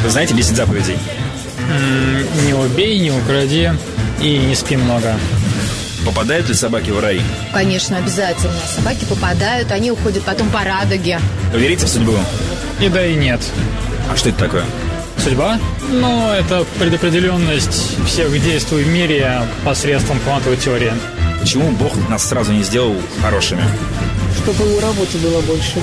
Вы знаете 10 заповедей? Не убей, не укради и не спи много. Попадают ли собаки в рай? Конечно, обязательно. Собаки попадают, они уходят потом по радуге. Вы верите в судьбу? И да, и нет. А что это такое? Судьба? Ну, это предопределенность всех действий в мире посредством квантовой теории. Почему Бог нас сразу не сделал хорошими? Чтобы ему работы было больше.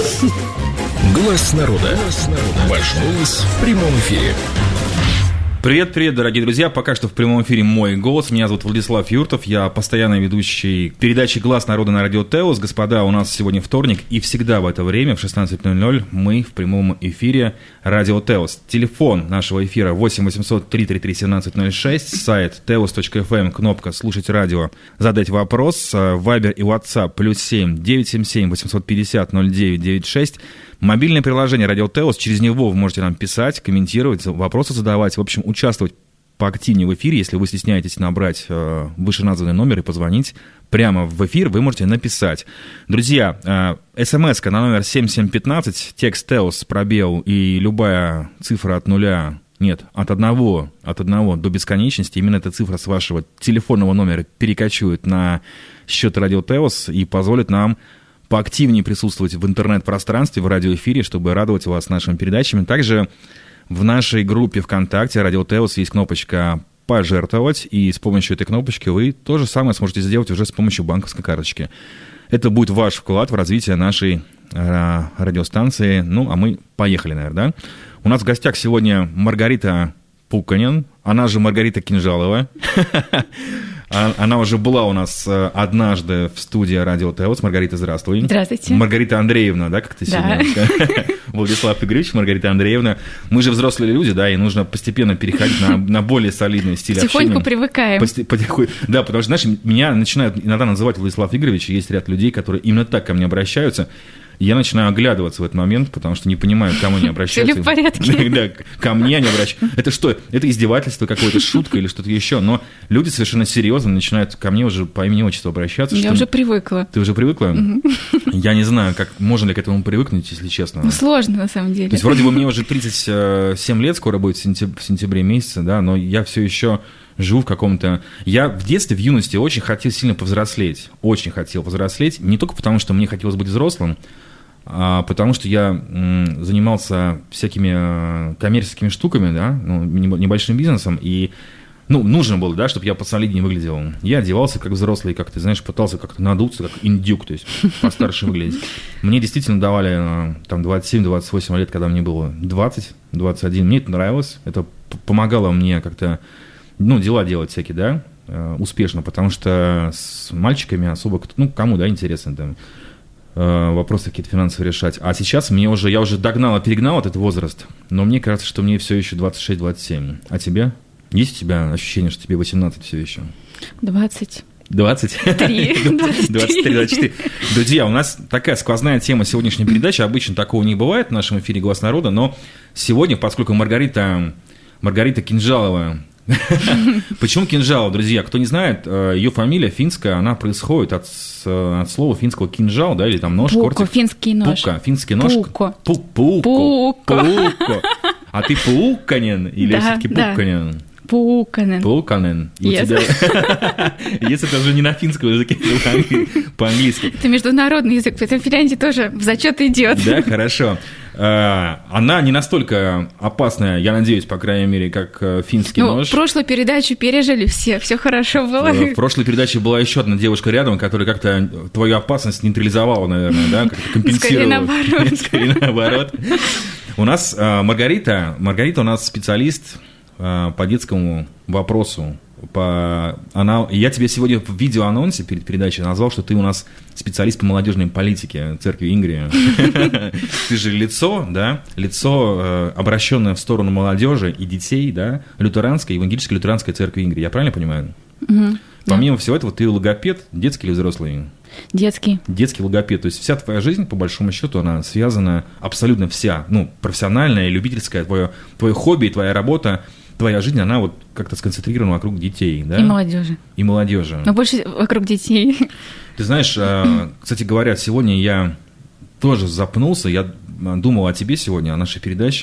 Глаз народа. Ваш голос в прямом эфире. Привет, дорогие друзья. Пока что в прямом эфире мой голос. Меня зовут Владислав Юртов. Я постоянный ведущий передачи «Глаз народа» на радио Теос. Господа, у нас сегодня вторник, и всегда в это время, в 16:00, мы в прямом эфире радио Теос. Телефон нашего эфира 8 800 333 1706, сайт teos.fm, кнопка «Слушать радио», задать вопрос, Вайбер и WhatsApp +7 977 850 0996. Мобильное приложение «Радио Теос», через него вы можете нам писать, комментировать, вопросы задавать, в общем, участвовать поактивнее в эфире. Если вы стесняетесь набрать вышеназванный номер и позвонить прямо в эфир, вы можете написать. Друзья, смс-ка на номер 7715, текст «Теос», пробел и любая цифра от 0, нет, от 1 до бесконечности, именно эта цифра с вашего телефонного номера перекочует на счет «Радио Теос» и позволит нам поактивнее присутствовать в интернет-пространстве, в радиоэфире, чтобы радовать вас нашими передачами. Также в нашей группе ВКонтакте «Радио Теос» есть кнопочка «Пожертвовать», и с помощью этой кнопочки вы то же самое сможете сделать уже с помощью банковской карточки. Это будет ваш вклад в развитие нашей радиостанции. Ну, а мы поехали, наверное, да? У нас в гостях сегодня Маргарита Пуканин, она же Маргарита Кинжалова. Она уже была у нас однажды в студии «Радио Теос». Маргарита, здравствуй. Здравствуйте. Маргарита Андреевна, да, как ты сегодня? Да. Владислав Игоревич, Маргарита Андреевна. Мы же взрослые люди, да, и нужно постепенно переходить на более солидный стиль общения. Потихоньку привыкаем. Да, потому что, знаешь, меня начинают иногда называть Владислав Игоревич, и есть ряд людей, которые именно так ко мне обращаются. Я начинаю оглядываться в этот момент, потому что не понимаю, к кому они обращаются. Все ли в порядке? Да, ко мне они обращаются. Это что? Это издевательство какое-то, шутка или что-то еще? Но люди совершенно серьезно начинают ко мне уже по имени-отчеству обращаться. Я уже привыкла. Ты уже привыкла? Я не знаю, как можно ли к этому привыкнуть, если честно. Ну, сложно, на самом деле. То есть, вроде бы мне уже 37 лет, скоро будет в сентябре месяце, да, но я все еще живу в каком-то... Я в детстве, в юности очень хотел сильно повзрослеть. Очень хотел повзрослеть. Не только потому, что мне хотелось быть взрослым, а потому что я занимался всякими коммерческими штуками, да, ну, небольшим бизнесом, и нужно было, да, чтобы я посолиднее выглядел. Я одевался как взрослый, как ты знаешь, пытался как-то надуться, как индюк, то есть постарше выглядеть. Мне действительно давали там 27-28 лет, когда мне было 20-21. Мне это нравилось, это помогало мне как-то, дела делать всякие, да, успешно, потому что с мальчиками особо, кому, да, интересно там вопросы какие-то финансовые решать. А сейчас я уже догнал, перегнал этот возраст, но мне кажется, что мне все еще 26-27. А тебе? Есть у тебя ощущение, что тебе 18 все еще? 20. 23. 24. Друзья, у нас такая сквозная тема сегодняшней передачи. Обычно такого не бывает в нашем эфире «Глаз народа», но сегодня, поскольку Маргарита Кинжалова. Почему Кинжалова, друзья? Кто не знает, ее фамилия финская, она происходит от слова финского кинжал, да, или там нож, кортик. Финский нож. Финский нож. Пукко. А ты Пуканин или все-таки Пуканин? Пуканен. Если это уже не на финском языке, то по-английски. Это международный язык, поэтому в Финляндии тоже в зачет идет. Да, хорошо. Она не настолько опасная, я надеюсь, по крайней мере, как финский нож. Прошлую передачу пережили все хорошо было. В прошлой передаче была еще одна девушка рядом, которая как-то твою опасность нейтрализовала, наверное, да, как-то компенсировала. Скорее наоборот. У нас Маргарита у нас специалист по детскому вопросу. Я тебе сегодня в видеоанонсе перед передачей назвал, что ты у нас специалист по молодежной политике церкви Ингрии. Ты же лицо, обращенное в сторону молодежи и детей, да, евангелической лютеранской церкви Ингрии. Я правильно понимаю? Помимо всего этого, ты логопед, детский или взрослый? Детский. Детский логопед. То есть вся твоя жизнь, по большому счету, она связана, абсолютно вся, профессиональная, любительская, твое хобби, твоя работа, твоя жизнь, она вот как-то сконцентрирована вокруг детей, да? И молодежи. Но больше вокруг детей. Ты знаешь, кстати говоря, сегодня я тоже запнулся, я думал о тебе сегодня, о нашей передаче.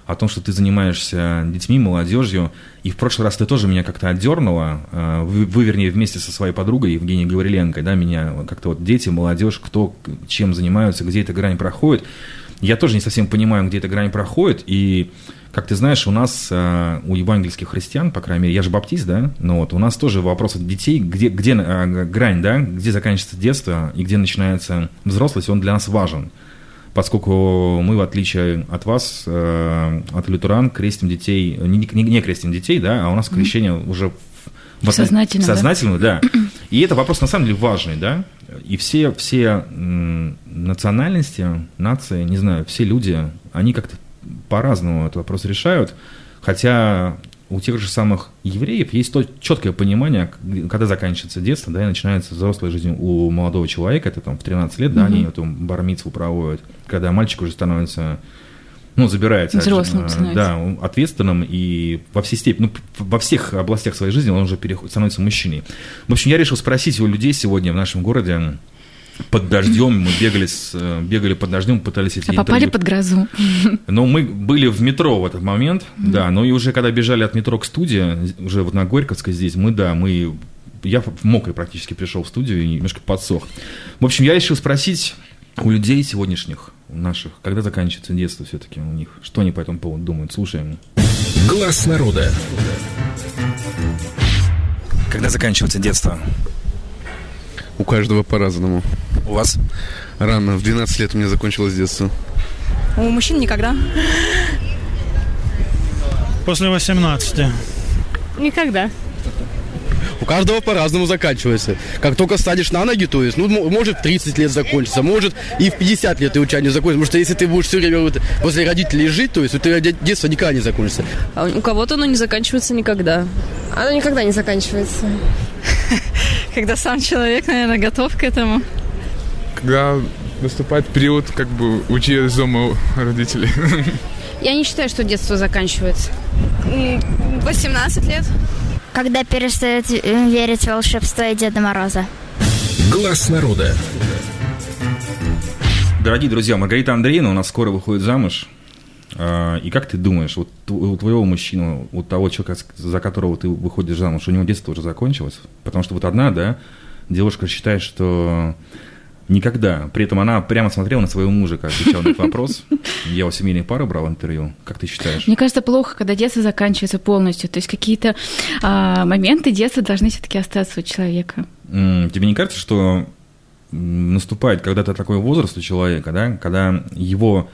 о том, что ты занимаешься детьми, молодежью, и в прошлый раз ты тоже меня как-то отдернула, вы, вернее, вместе со своей подругой Евгенией Гавриленко, да, меня как-то вот дети, молодежь, кто чем занимаются, где эта грань проходит. Я тоже не совсем понимаю, где эта грань проходит, и, как ты знаешь, у нас, у евангельских христиан, по крайней мере, я же баптист, да, но вот у нас тоже вопрос от детей, где грань, да, где заканчивается детство и где начинается взрослость, он для нас важен. Поскольку мы, в отличие от вас, от лютеран, крестим детей, не крестим детей, да, а у нас крещение уже сознательно, да. И это вопрос, на самом деле, важный, да. И все национальности, нации, не знаю, все люди, они как-то по-разному этот вопрос решают, хотя у тех же самых евреев есть то четкое понимание, когда заканчивается детство, да, и начинается взрослая жизнь у молодого человека, это там в 13 лет, да, они эту бар-мицву проводят, когда мальчик уже становится, забирается, взрослым, да, ответственным, и во всех областях своей жизни он уже становится мужчиной. В общем, я решил спросить у людей сегодня в нашем городе, под дождем, мы бегали под дождем, пытались эти интервью. Попали под грозу. Но мы были в метро в этот момент, да, но и уже когда бежали от метро к студии, уже вот на Горьковской здесь, я мокрый практически пришел в студию и немножко подсох. В общем, я решил спросить у людей сегодняшних, наших, когда заканчивается детство все-таки у них, что они по этому поводу думают, слушаем. Глаз народа. Когда заканчивается детство? У каждого по-разному. У вас? Рано, в 12 лет у меня закончилось детство. У мужчин никогда. После 18. Никогда. У каждого по-разному заканчивается. Как только станешь на ноги, то есть, может в 30 лет закончиться, может и в 50 лет ты у тебя не закончится. Потому что если ты будешь все время возле родителей жить, то есть у тебя детство никогда не закончится. А у кого-то оно не заканчивается никогда. Оно никогда не заканчивается. Когда сам человек, наверное, готов к этому. Когда наступает период, уйти из дома родителей. Я не считаю, что детство заканчивается. 18 лет. Когда перестают верить в волшебство и Деда Мороза. Глаз народа. Дорогие друзья, Маргарита Андреевна у нас скоро выходит замуж. И как ты думаешь, вот у твоего мужчины, у того человека, за которого ты выходишь замуж, у него детство уже закончилось? Потому что вот одна, да, девушка считает, что никогда. При этом она прямо смотрела на своего мужа, как отвечала на этот вопрос. Я у семейной пары брал интервью. Как ты считаешь? Мне кажется, плохо, когда детство заканчивается полностью. То есть какие-то моменты детства должны все-таки остаться у человека. Тебе не кажется, что наступает когда-то такой возраст у человека, да, когда его...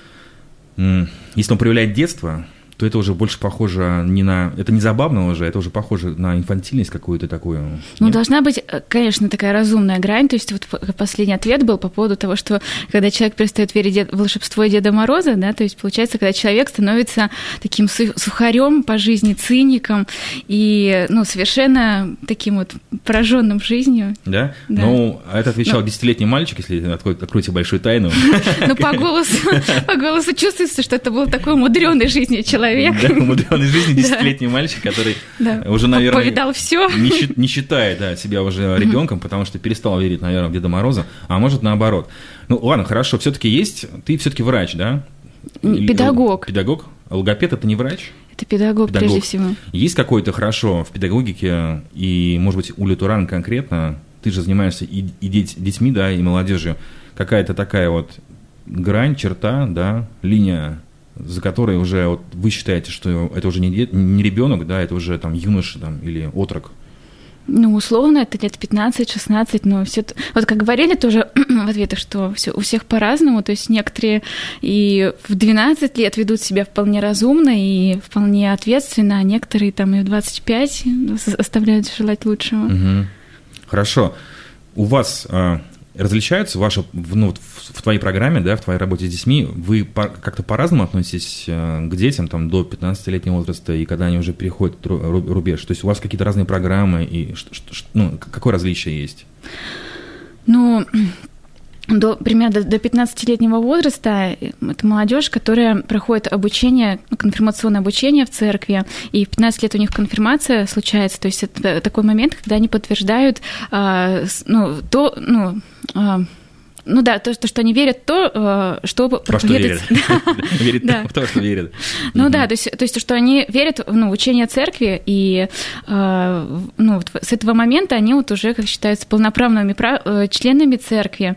Если он проявляет детство, то это уже больше похоже не на... Это не забавно уже, это уже похоже на инфантильность какую-то такую. Нет? Должна быть, конечно, такая разумная грань. То есть вот последний ответ был по поводу того, что когда человек перестает верить в волшебство Деда Мороза, да, то есть получается, когда человек становится таким сухарем по жизни, циником и, совершенно таким вот пораженным жизнью. Да? Это отвечал 10-летний мальчик, если откроете большую тайну. По голосу чувствуется, что это был такой умудренный жизнью человек. Да, умудренный жизнью 10-летний мальчик, который уже, наверное, повидал все. Не считает себя уже ребенком, потому что перестал верить, наверное, в Деда Мороза, а может наоборот. Ладно, хорошо, все-таки ты все-таки врач, да? Педагог. Педагог? Логопед — это не врач? Это педагог прежде всего. Есть какой-то, хорошо, в педагогике, и, может быть, у лютеран конкретно, ты же занимаешься и детьми, да, и молодежью, какая-то такая вот грань, черта, да, линия, за которой уже вот вы считаете, что это уже не ребенок, да, это уже там юноша там, или отрок? Условно, это лет 15-16, но все. Вот как говорили тоже в ответах, что у всех по-разному, то есть некоторые и в 12 лет ведут себя вполне разумно и вполне ответственно, а некоторые там и в 25 оставляют желать лучшего. Угу. Хорошо. У вас различаются в твоей программе, да, в твоей работе с детьми, вы как-то по-разному относитесь к детям там, до 15-летнего возраста, и когда они уже переходят рубеж? То есть у вас какие-то разные программы, и какое различие есть? Примерно до 15-летнего возраста это молодежь, которая проходит обучение, конфирмационное обучение в церкви, и в 15 лет у них конфирмация случается, то есть это такой момент, когда они подтверждают ну да, то, что они верят в то, что проповедуется. Верят в то, что верят. Ну да, то есть, что они верят в учение церкви, и вот с этого момента они вот уже, как считаются, полноправными членами церкви.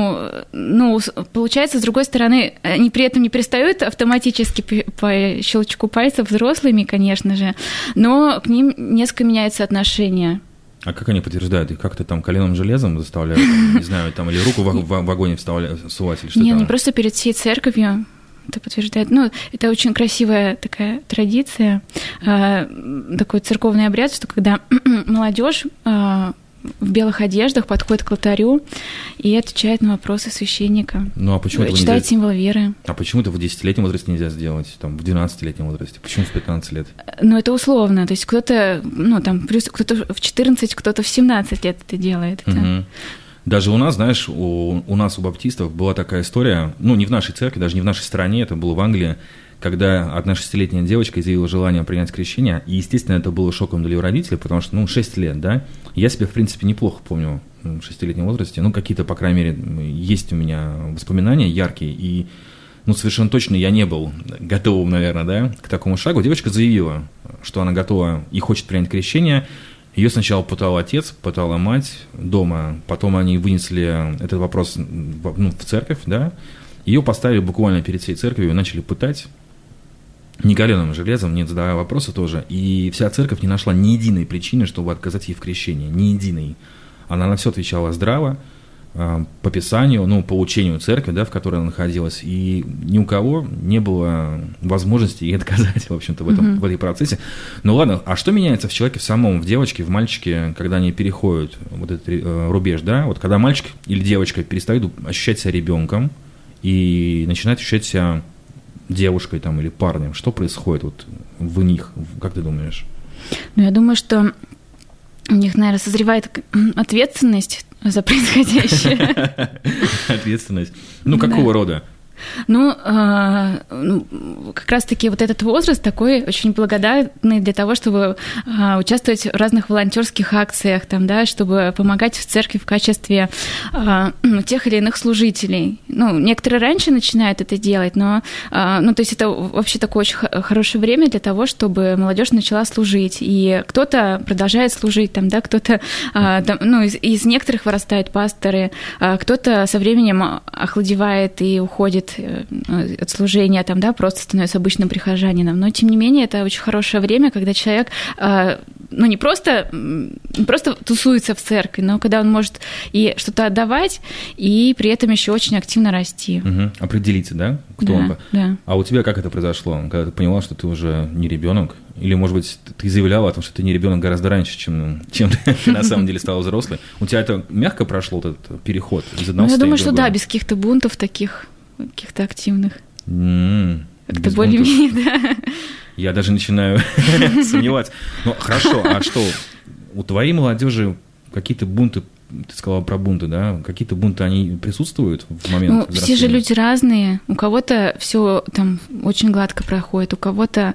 Ну, получается, с другой стороны, они при этом не перестают автоматически по щелчку пальцев взрослыми, конечно же, но к ним несколько меняется отношение. А как они подтверждают? Их как-то там коленом железом заставляют, не знаю, там, или руку в огонь всувать, или что-то? Не, они просто перед всей церковью это подтверждают. Ну, это очень красивая такая традиция, такой церковный обряд, что когда молодежь в белых одеждах подходит к алтарю и отвечает на вопросы священника. Ну, а почему это читает символ веры. А почему это в 10-летнем возрасте нельзя сделать, там, в 12-летнем возрасте? Почему в 15 лет? Ну, это условно. То есть кто-то, ну, там, плюс кто-то в 14, кто-то в 17 лет это делает. Угу. Даже у нас, знаешь, у нас, у баптистов, была такая история, ну, не в нашей церкви, даже не в нашей стране, это было в Англии, когда одна 6-летняя девочка изъявила желание принять крещение, и, естественно, это было шоком для ее родителей, потому что, ну, 6 лет, да, я себя, в принципе, неплохо помню в 6-летнем возрасте, ну, какие-то, по крайней мере, есть у меня воспоминания яркие, и, ну, совершенно точно я не был готовым, наверное, да, к такому шагу. Девочка заявила, что она готова и хочет принять крещение. Ее сначала пытал отец, пытала мать дома, потом они вынесли этот вопрос в церковь, да, ее поставили буквально перед всей церковью и начали пытать. Не каленым железом, не задавая вопросы тоже. И вся церковь не нашла ни единой причины, чтобы отказать ей в крещении. Ни единой. Она на все отвечала здраво, по Писанию, ну, по учению церкви, да, в которой она находилась. И ни у кого не было возможности ей отказать, в общем-то, в этой процессе. Ну ладно, а что меняется в человеке в самом, в девочке, в мальчике, когда они переходят вот этот рубеж, да? Вот когда мальчик или девочка перестают ощущать себя ребенком и начинает ощущать себя девушкой там, или парнем, что происходит вот в них, как ты думаешь? Ну, я думаю, что у них, наверное, созревает ответственность за происходящее. Ответственность. Ну, какого рода? Ну, как раз-таки вот этот возраст такой очень благодатный для того, чтобы участвовать в разных волонтерских акциях, там, да, чтобы помогать в церкви в качестве тех или иных служителей. Ну, некоторые раньше начинают это делать, но, ну, то есть это вообще такое очень хорошее время для того, чтобы молодежь начала служить. И кто-то продолжает служить, там, да, кто-то, там, ну, из некоторых вырастают пасторы, кто-то со временем охладевает и уходит от служения, там, да, просто становится обычным прихожанином. Но, тем не менее, это очень хорошее время, когда человек, ну, не просто тусуется в церкви, но когда он может и что-то отдавать, и при этом еще очень активно расти. Угу. Определиться, да? Кто он? Да. А у тебя как это произошло? Когда ты поняла, что ты уже не ребенок? Или, может быть, ты заявляла о том, что ты не ребенок гораздо раньше, чем ты на самом деле стала взрослой? У тебя это мягко прошло, этот переход из одного состояния в другое? Я думаю, что да, без каких-то бунтов таких, каких-то активных. Как-то более-менее, да. Я даже начинаю сомневаться. Ну, хорошо, а что, у твоей молодежи какие-то бунты, ты сказала про бунты, да? Какие-то бунты, они присутствуют в момент взросления? Все же люди разные. У кого-то все там очень гладко проходит, у кого-то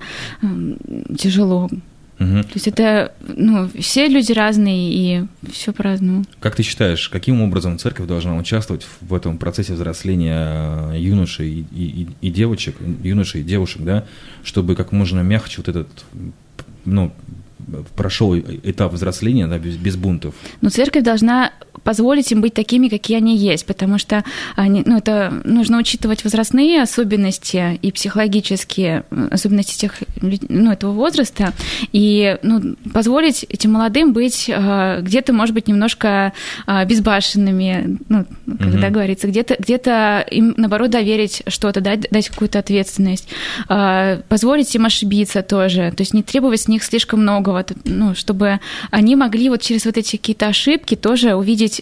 тяжело. То есть это, ну, все люди разные, и все по-разному. Как ты считаешь, каким образом церковь должна участвовать в этом процессе взросления юношей и девочек, юношей и девушек, да, чтобы как можно мягче вот этот, ну, прошел этап взросления, да, без бунтов? Но церковь должна позволить им быть такими, какие они есть, потому что они, ну, это нужно учитывать возрастные особенности и психологические особенности тех, ну, этого возраста, и, ну, позволить этим молодым быть где-то, может быть, немножко безбашенными, ну, когда говорится, где-то им, наоборот, доверить что-то, дать какую-то ответственность, позволить им ошибиться тоже, то есть не требовать с них слишком многого, ну, чтобы они могли вот через вот эти какие-то ошибки тоже увидеть,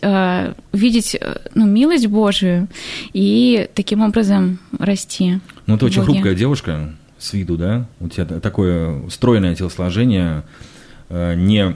ну, милость Божию и таким образом расти. Ну, ты очень хрупкая девушка с виду, да? У тебя такое стройное телосложение, Я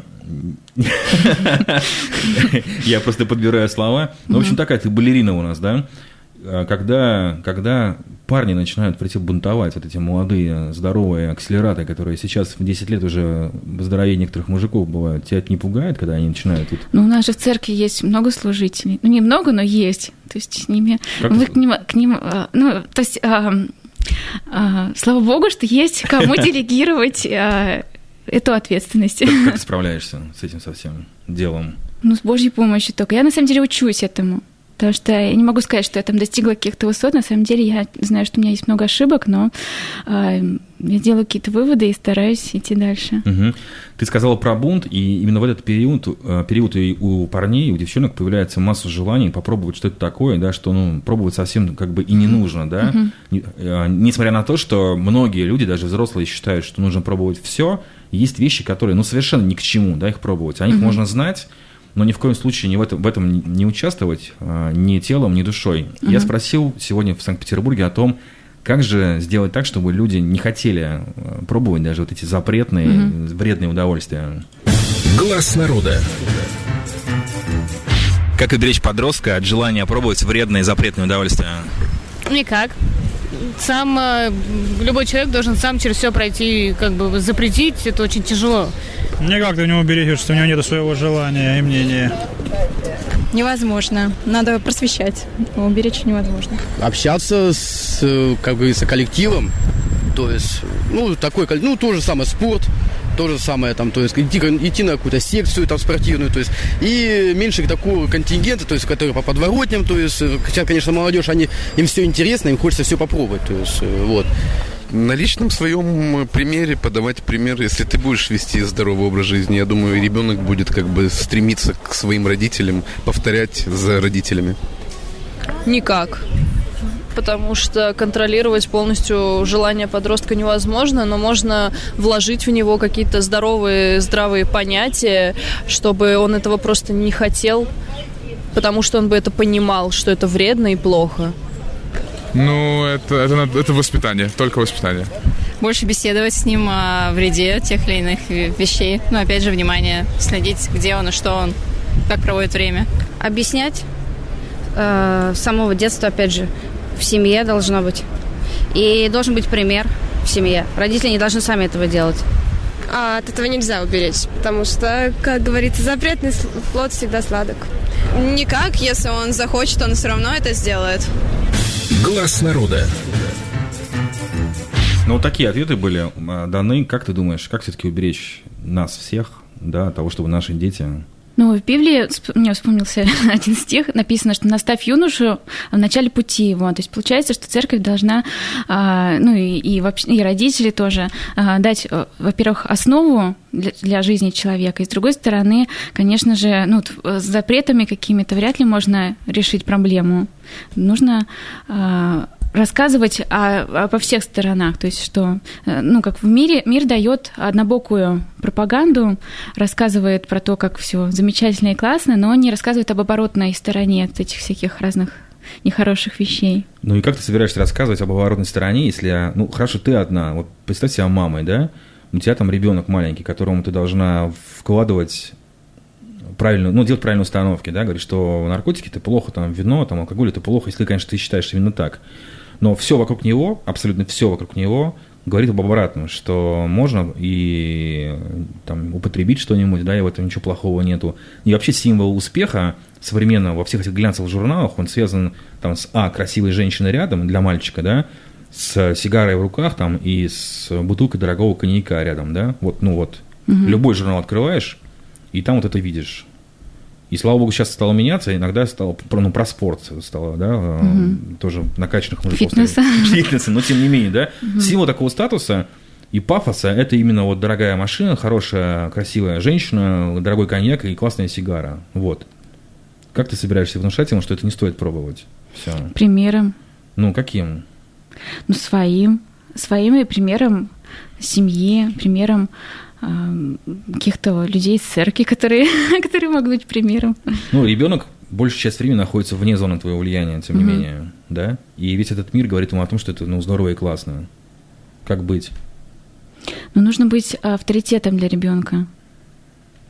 просто подбираю слова. Ну, в общем, такая ты балерина у нас, да? когда парни начинают прийти бунтовать, вот эти молодые, здоровые акселераты, которые сейчас в 10 лет уже здоровее некоторых мужиков бывают, тебя это не пугает, когда они начинают? Ну, у нас же в церкви есть много служителей. Ну, не много, но есть. То есть с ними... Мы к ним ну, то есть, слава богу, что есть кому делегировать эту ответственность. Как ты справляешься с этим совсем делом? Ну, с Божьей помощью только. Я, на самом деле, учусь этому. Потому что я не могу сказать, что я там достигла каких-то высот. На самом деле я знаю, что у меня есть много ошибок, но я делаю какие-то выводы и стараюсь идти дальше. Угу. Ты сказала про бунт, и именно в этот период и у парней, и у девчонок появляется масса желаний попробовать что-то такое, да, что пробовать совсем как бы и не нужно. Да? Несмотря на то, что многие люди, даже взрослые, считают, что нужно пробовать все, есть вещи, которые совершенно ни к чему, да, их пробовать. О них можно знать, но ни в коем случае в этом не участвовать ни телом, ни душой. Я спросил сегодня в Санкт-Петербурге о том, как же сделать так, чтобы люди не хотели пробовать даже вот эти запретные, вредные удовольствия. Глаз народа. Как уберечь подростка от желания пробовать вредные, запретные удовольствия? Никак. Любой человек должен сам через все пройти, как бы запретить, это очень тяжело. Никак ты не уберечь, что у него нет своего желания и мнения. Невозможно. Надо просвещать. Уберечь невозможно. Общаться с коллективом, то есть, такой, то же самое спорт, то же самое, там, то есть, идти на какую-то секцию там, спортивную, то есть, и меньше такого контингента, то есть, который по подворотням, то есть, хотя, конечно, молодежь, им все интересно, им хочется все попробовать, то есть, вот. На личном своем примере подавать пример, если ты будешь вести здоровый образ жизни, я думаю, ребенок будет как бы стремиться к своим родителям, повторять за родителями. Никак. Потому что контролировать полностью желание подростка невозможно, но можно вложить в него какие-то здравые понятия, чтобы он этого просто не хотел, потому что он бы это понимал, что это вредно и плохо. Это воспитание, только воспитание. Больше беседовать с ним о вреде тех или иных вещей. Опять же, внимание, следить, где он и что он, как проводит время. Объяснять с самого детства, опять же, в семье должно быть. И должен быть пример в семье. Родители не должны сами этого делать. От этого нельзя уберечь, потому что, как говорится, запретный плод всегда сладок. Никак, если он захочет, он все равно это сделает. Глаз народа. Вот такие ответы были даны. Как ты думаешь, как все-таки уберечь нас всех, да, от того, чтобы наши дети... В Библии мне вспомнился один стих, написано, что наставь юношу в начале пути его. То есть получается, что церковь должна, и родители тоже дать, во-первых, основу для жизни человека. И с другой стороны, конечно же, с запретами какими-то вряд ли можно решить проблему. Нужно рассказывать обо всех сторонах, то есть что, как в мире, мир дает однобокую пропаганду, рассказывает про то, как все замечательно и классно, но не рассказывает об оборотной стороне от этих всяких разных нехороших вещей. И как ты собираешься рассказывать об оборотной стороне, если, хорошо, ты одна, вот представь себя мамой, да, у тебя там ребенок маленький, которому ты должна вкладывать правильную, делать правильные установки, да, говорить, что наркотики это плохо, там, вино, там, алкоголь это плохо, если, конечно, ты считаешь именно так. Но все вокруг него, абсолютно все вокруг него говорит об обратном, что можно и там, употребить что-нибудь, да, и в этом ничего плохого нету. И вообще символ успеха современного во всех этих глянцевых журналах, он связан там, с красивой женщиной рядом для мальчика, да, с сигарой в руках там, и с бутылкой дорогого коньяка рядом, да, Любой журнал открываешь, и там вот это видишь. И, слава богу, сейчас стало меняться, иногда стало, про спорт стало, да, тоже накачанных мужиков. Фитнеса, но тем не менее, да. Символ такого статуса и пафоса – это именно дорогая машина, хорошая, красивая женщина, дорогой коньяк и классная сигара. Вот. Как ты собираешься внушать ему, что это не стоит пробовать? Все. Примером. Каким? Своим и примером семьи, примером каких-то людей из церкви, которые могут быть примером. Ребенок большую часть времени находится вне зоны твоего влияния, тем не менее, да? И весь этот мир говорит ему о том, что это, здорово и классно. Как быть? Нужно быть авторитетом для ребенка.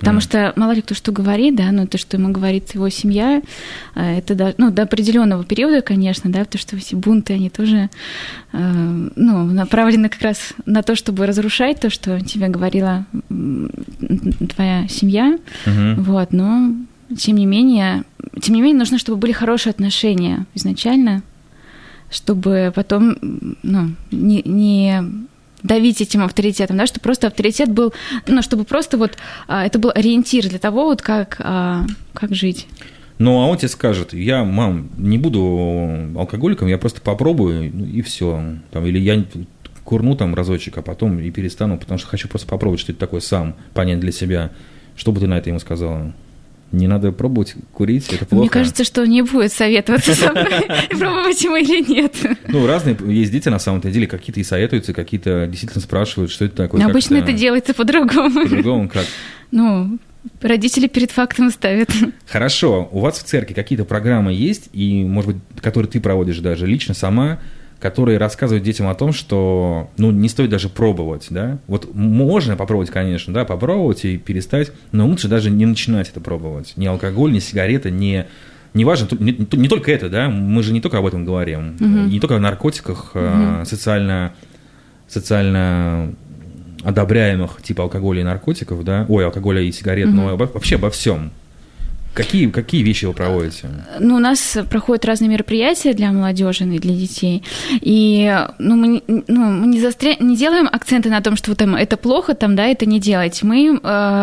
Потому что мало ли кто что говорит, да, но то, что ему говорит его семья, это до определенного периода, конечно, да, потому что все бунты, они тоже направлены как раз на то, чтобы разрушать то, что тебе говорила твоя семья. Вот, но тем не менее, нужно, чтобы были хорошие отношения изначально, чтобы потом не давить этим авторитетом, да, чтобы просто авторитет был, чтобы просто вот это был ориентир для того, вот как жить. Ну, а он тебе скажет: я, мам, не буду алкоголиком, я просто попробую, и все. Или я курну там разочек, а потом и перестану, потому что хочу просто попробовать, что это такое, сам понять для себя. Что бы ты на это ему сказала? Не надо пробовать курить, это плохо. Мне кажется, что он не будет советоваться со мной, пробовать ему или нет. Разные есть дети, на самом-то деле, какие-то и советуются, какие-то действительно спрашивают, что это такое. Обычно это делается по-другому. По-другому как? Родители перед фактом ставят. Хорошо. У вас в церкви какие-то программы есть, и, может быть, которые ты проводишь даже лично сама, которые рассказывают детям о том, что не стоит даже пробовать, да? Вот можно попробовать, конечно, да, попробовать и перестать, но лучше даже не начинать это пробовать. Ни алкоголь, ни сигареты, не важно, не только это, да, мы же не только об этом говорим, не только о наркотиках, социально одобряемых типа алкоголя и наркотиков, да, алкоголя и сигарет, но вообще обо всем. Какие вещи вы проводите? У нас проходят разные мероприятия для молодежи и для детей. И мы не делаем акценты на том, что это плохо, это не делать. Мы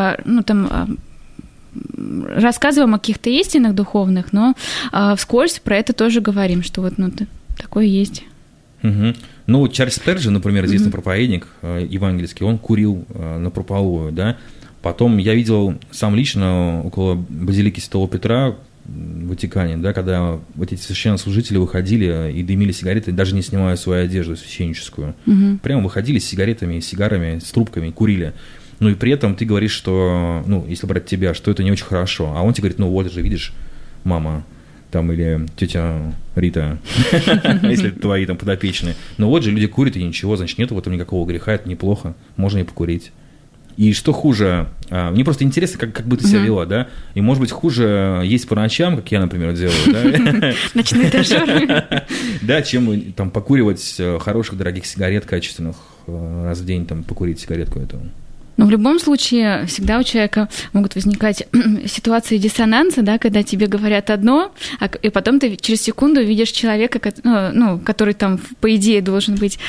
рассказываем о каких-то истинах духовных, но вскользь про это тоже говорим, что такое есть. Чарльз Спержен, например, известный проповедник евангельский, он курил напропалую, да. Потом я видел сам лично около базилики Святого Петра в Ватикане, да, когда вот эти священнослужители выходили и дымили сигареты, даже не снимая свою одежду священническую. Прямо выходили с сигаретами, с сигарами, с трубками, курили. И при этом ты говоришь, что, если брать тебя, что это не очень хорошо. А он тебе говорит: вот же, видишь, мама, или тетя Рита, если твои подопечные. Вот же люди курят, и ничего, значит, нет в этом никакого греха, это неплохо, можно и покурить. И что хуже, мне просто интересно, как бы ты себя вела, да, и, может быть, хуже есть по ночам, как я, например, делаю, да. Ночные дежуры. Да, чем покуривать хороших, дорогих сигарет качественных раз в день, покурить сигаретку эту. Но в любом случае всегда у человека могут возникать ситуации диссонанса, да, когда тебе говорят одно, и потом ты через секунду видишь человека, который по идее должен быть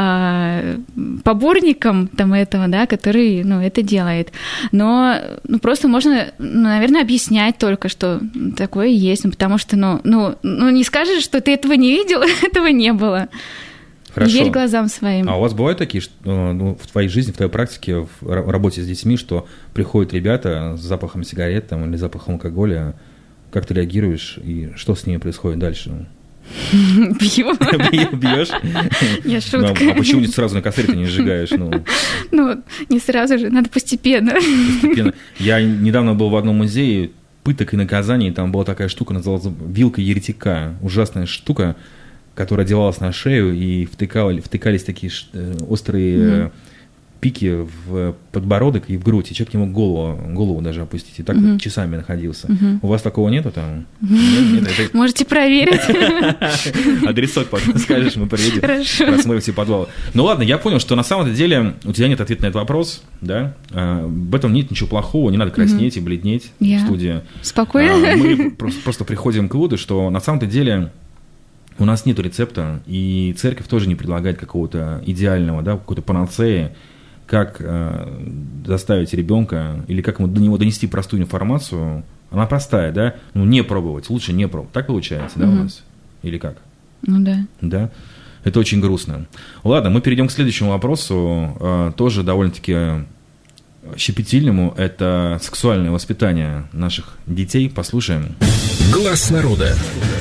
поборником этого, да, который это делает. Но просто можно, наверное, объяснять только, что такое есть, потому что не скажешь, что ты этого не видел, этого не было. Хорошо. Не верь глазам своим. А у вас бывают такие, в твоей жизни, в твоей практике, в работе с детьми, что приходят ребята с запахом сигарет или запахом алкоголя, как ты реагируешь и что с ними происходит дальше? Бью. Бьешь? Я шутка. А почему сразу на костре ты не сжигаешь? Не сразу же, надо постепенно. Я недавно был в одном музее пыток и наказаний, там была такая штука, называлась вилка еретика, ужасная штука, которая одевалась на шею, и втыкались такие острые пики в подбородок и в грудь, и человек не мог голову даже опустить, и так часами находился. У вас такого нету там? Нет, можете проверить. Адресок потом скажешь, мы приедем, рассмотрим все подвалы. Ладно, я понял, что на самом деле у тебя нет ответа на этот вопрос, да? В этом нет ничего плохого, не надо краснеть и бледнеть в студии. Спокойно. Мы просто приходим к выводу, что на самом деле у нас нет рецепта, и церковь тоже не предлагает какого-то идеального, да, какой-то панацеи, как заставить ребенка или как ему до него донести простую информацию. Она простая, да, не пробовать, лучше не пробовать. Так получается, да, у нас? Или как? Да. Да? Это очень грустно. Ладно, мы перейдем к следующему вопросу, тоже довольно-таки щепетильному. Это сексуальное воспитание наших детей. Послушаем. Глаз народа.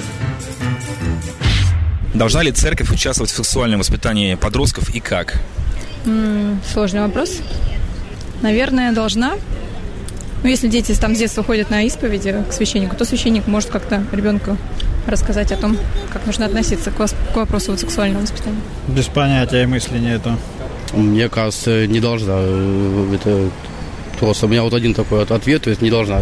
Должна ли церковь участвовать в сексуальном воспитании подростков и как? Сложный вопрос. Наверное, должна. Если дети с детства ходят на исповеди к священнику, то священник может как-то ребенку рассказать о том, как нужно относиться к вопросу сексуального воспитания. Без понятия и мысли нету. Мне кажется, не должна. Это Просто у меня вот один такой ответ, то есть не должна.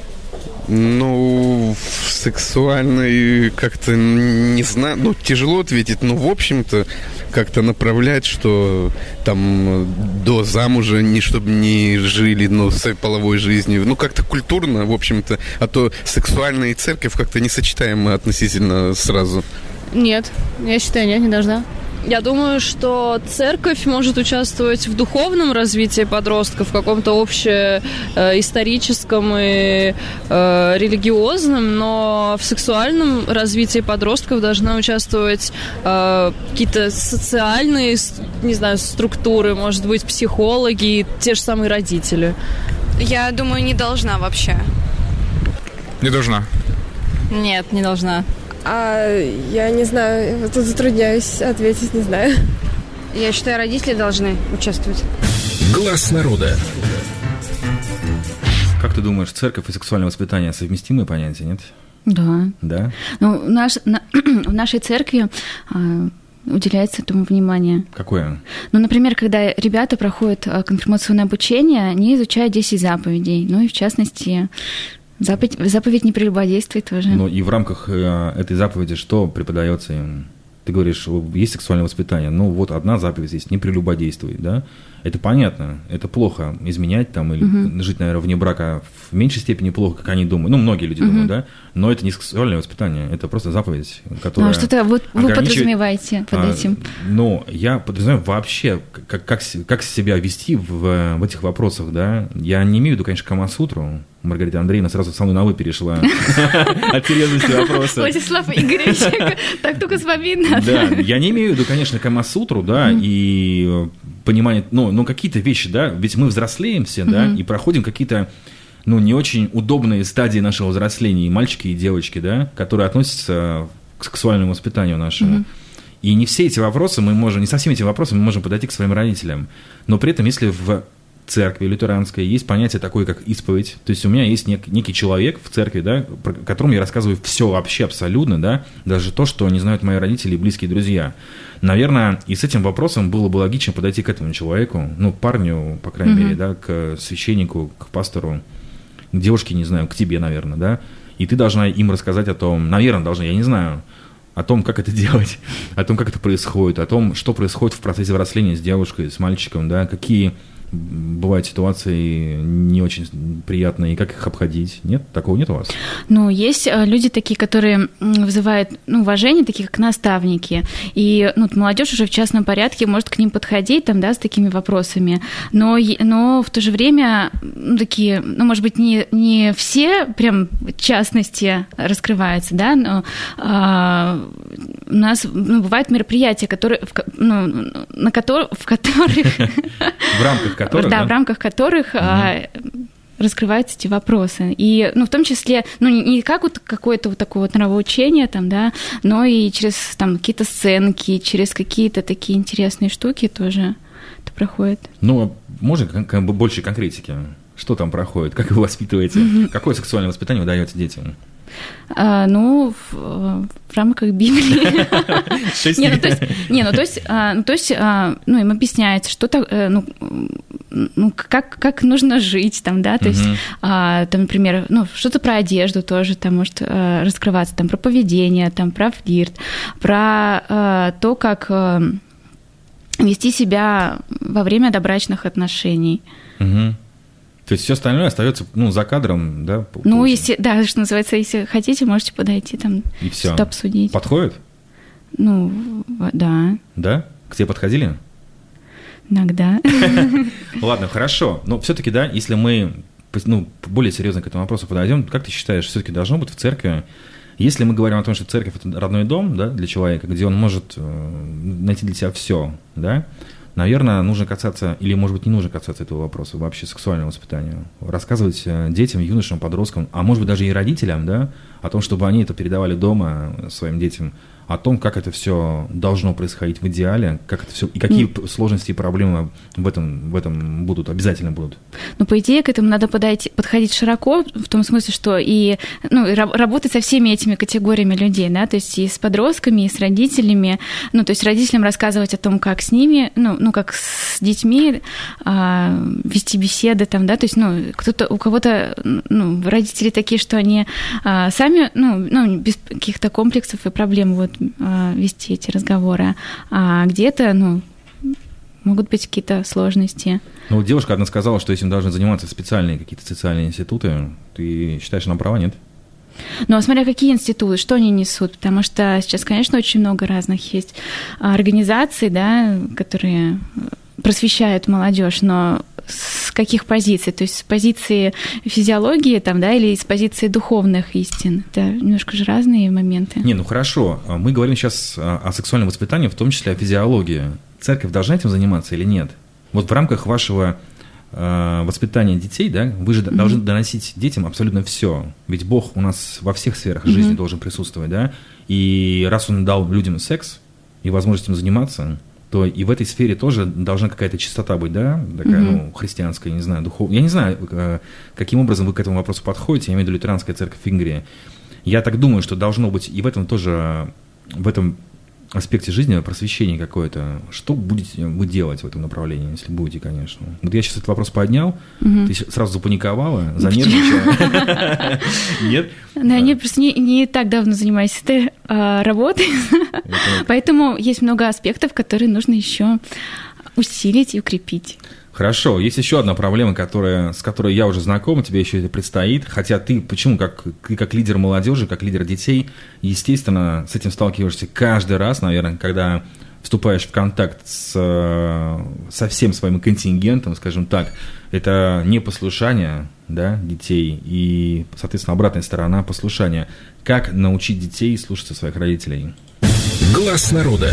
Ну, сексуальный как-то, не знаю, ну, тяжело ответить, но, в общем-то, как-то направлять, что там до замужа, чтобы не жили, ну, с половой жизнью, ну, как-то культурно, в общем-то, а то сексуальная и церковь как-то несочетаемы относительно сразу. Нет, я считаю, нет, не должна. Я думаю, что церковь может участвовать в духовном развитии подростков, в каком-то общеисторическом и религиозном, но в сексуальном развитии подростков должны участвовать какие-то социальные, не знаю, структуры, может быть, психологи, те же самые родители. Я думаю, не должна вообще. Не должна. Нет, не должна. Я не знаю, тут затрудняюсь ответить, не знаю. Я считаю, родители должны участвовать. Глаз народа. Как ты думаешь, церковь и сексуальное воспитание совместимые понятия, нет? Да. Да? Ну, в нашей церкви уделяется этому внимание. Какое? Ну, например, когда ребята проходят конфирмационное обучение, они изучают 10 заповедей. Ну и, в частности, заповедь не прелюбодействуй тоже. Ну и в рамках этой заповеди что преподается им? Ты говоришь, есть сексуальное воспитание, ну вот одна заповедь есть, не прелюбодействуй, да? Это понятно, это плохо изменять там или жить, наверное, вне брака в меньшей степени плохо, как они думают, ну многие люди думают, да? Но это не сексуальное воспитание, это просто заповедь, которая что-то вы подразумеваете под этим? Ну, я подразумеваю вообще, как себя вести в этих вопросах, да? Я не имею в виду, конечно, Камасутру. Маргарита Андреевна сразу со мной на «вы» перешла от серьезности вопроса. Владислав Игоревич, так только с вами надо. Да, я не имею в виду, конечно, Камасутру, да, и понимание, ну, какие-то вещи, да, ведь мы взрослеем все, да, и проходим какие-то, ну, не очень удобные стадии нашего взросления, и мальчики, и девочки, да, которые относятся к сексуальному воспитанию нашему. И не все эти вопросы не со всеми этими вопросами мы можем подойти к своим родителям. Но при этом, если в церкви лютеранской есть понятие такое, как исповедь. То есть у меня есть некий человек в церкви, да, которому я рассказываю все вообще абсолютно, да, даже то, что не знают мои родители и близкие друзья. Наверное, и с этим вопросом было бы логично подойти к этому человеку, ну, парню, по крайней мере, да, к священнику, к пастору, к девушке, не знаю, к тебе, наверное, да, и ты должна им рассказать о том, наверное, должна, я не знаю, о том, как это делать, о том, как это происходит, о том, что происходит в процессе взросления с девушкой, с мальчиком, да, какие бывают ситуации не очень приятные, и как их обходить? Нет? Такого нет у вас? Ну, есть люди такие, которые вызывают уважение, такие как наставники. И молодежь уже в частном порядке может к ним подходить там, да, с такими вопросами. Но в то же время такие, может быть, не все прям частности раскрываются, да, но у нас бывают мероприятия, в рамках которых раскрываются эти вопросы. И, в том числе, не как какое-то такое нравоучение, там, да, но и через там какие-то сценки, через какие-то такие интересные штуки тоже это проходит. Можно как бы больше конкретики? Что там проходит? Как вы воспитываете? Какое сексуальное воспитание вы даете детям? В рамках Библии. Им объясняется, что как нужно жить, там, да, то есть, там, например, что-то про одежду тоже там может раскрываться, там, про поведение, там, про флирт, про то, как вести себя во время добрачных отношений. То есть все остальное остается, за кадром, да? Что называется, если хотите, можете подойти там, и все. Что-то обсудить. Подходит? Да. Да? К тебе подходили? Иногда. Ладно, хорошо. Но все-таки, да, если мы более серьезно к этому вопросу подойдем, как ты считаешь, все-таки должно быть в церкви, если мы говорим о том, что церковь – это родной дом, да, для человека, где он может найти для себя все, да, наверное, нужно касаться, или, может быть, не нужно касаться этого вопроса, вообще сексуального воспитания. Рассказывать детям, юношам, подросткам, а может быть, даже и родителям, да, о том, чтобы они это передавали дома своим детям, о том, как это все должно происходить в идеале, как это все, и какие сложности и проблемы в этом будут, обязательно будут. Ну, по идее, к этому надо подходить широко, в том смысле, что и работать со всеми этими категориями людей, да, то есть и с подростками, и с родителями, ну, то есть родителям рассказывать о том, как с ними, ну как с детьми вести беседы там, да, то есть, у кого-то, родители такие, что они сами, без каких-то комплексов и проблем вести эти разговоры, а где-то, могут быть какие-то сложности. Ну, девушка одна сказала, что этим должны заниматься специальные какие-то социальные институты. Ты считаешь, она права, нет? Ну, а смотря какие институты, что они несут, потому что сейчас, конечно, очень много разных есть организаций, да, которые просвещают молодежь, но с каких позиций? То есть с позиции физиологии там, да, или с позиции духовных истин? Это немножко же разные моменты. Не, хорошо. Мы говорим сейчас о сексуальном воспитании, в том числе о физиологии. Церковь должна этим заниматься или нет? Вот в рамках вашего воспитания детей, да, вы же должны доносить детям абсолютно все. Ведь Бог у нас во всех сферах жизни должен присутствовать, да? И раз Он дал людям секс и возможность им заниматься, то и в этой сфере тоже должна какая-то чистота быть, да, такая, христианская, не знаю, духовная. Я не знаю, каким образом вы к этому вопросу подходите, я имею в виду лютеранская церковь в Венгрии. Я так думаю, что должно быть и в этом тоже, в этом аспекте жизни просвещение какое-то. Что будете вы делать в этом направлении, если будете, конечно? Вот я сейчас этот вопрос поднял, ты сразу запаниковала, занервничала. Нет? Я просто не так давно занимаюсь этой работой, поэтому есть много аспектов, которые нужно еще усилить и укрепить. Хорошо, есть еще одна проблема, с которой я уже знаком, тебе еще это предстоит. Хотя ты как лидер молодежи, как лидер детей, естественно, с этим сталкиваешься каждый раз, наверное, когда вступаешь в контакт со всем своим контингентом, скажем так. Это непослушание, да, детей и, соответственно, обратная сторона послушания. Как научить детей слушаться своих родителей? Глаз народа.